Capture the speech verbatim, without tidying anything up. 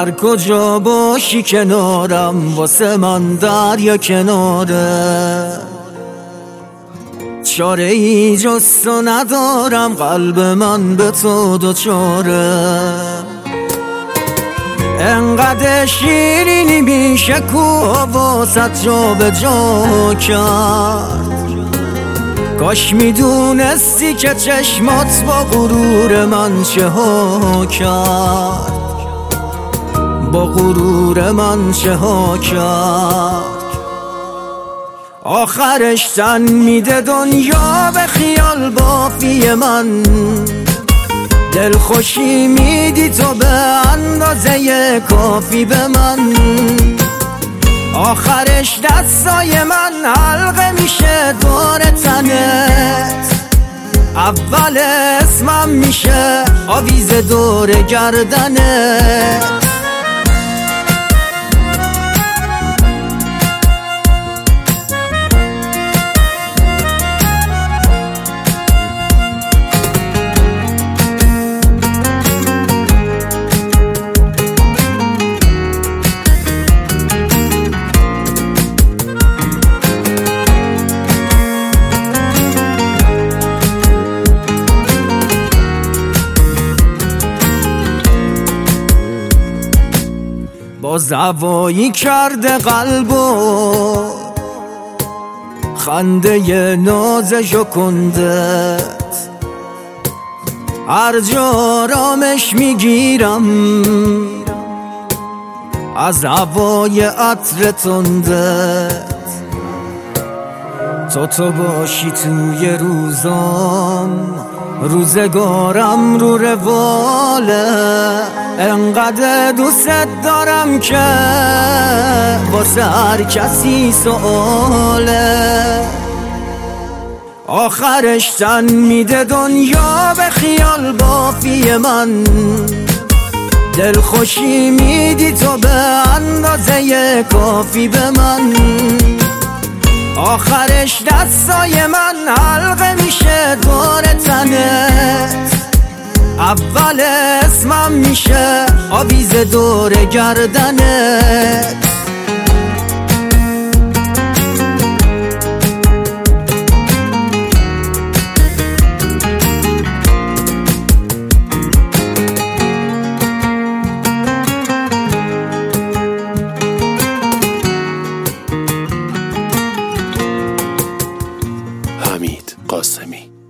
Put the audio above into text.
هر کجا باشی کنارم، واسه من دریا کناره. چاره ای جز تو ندارم، قلب من به تو دوچاره. انقدر شیرینی میشه کوه واسط جا به جا کرد. کاش میدونستی که چشمات با غرور من چه ها کرد، با غرور من چه ها کرد. آخرش تن میده دنیا به خیال بافی من، دلخوشی میدی تو به اندازه کافی به من. آخرش دستای من حلقه میشه دور تنت، اول اسمم میشه آویز دور گردنت. با زوایی کرده قلبو خنده ناز ژکندت، هر جا آرامش میگیرم از هوای عطر تندت. تو تو باشی توی روزام، روزگارم رو رواله. انقدر دوست دارم که واسه هر کسی سؤاله. آخرش تن میده دنیا به خیال بافی من، دلخوشی میدی تو به اندازه کافی به من. آخرش دستای من حلقه میشه دور تنت، اول اسمم میشه آویز دور گردنت. حمید قاسمی.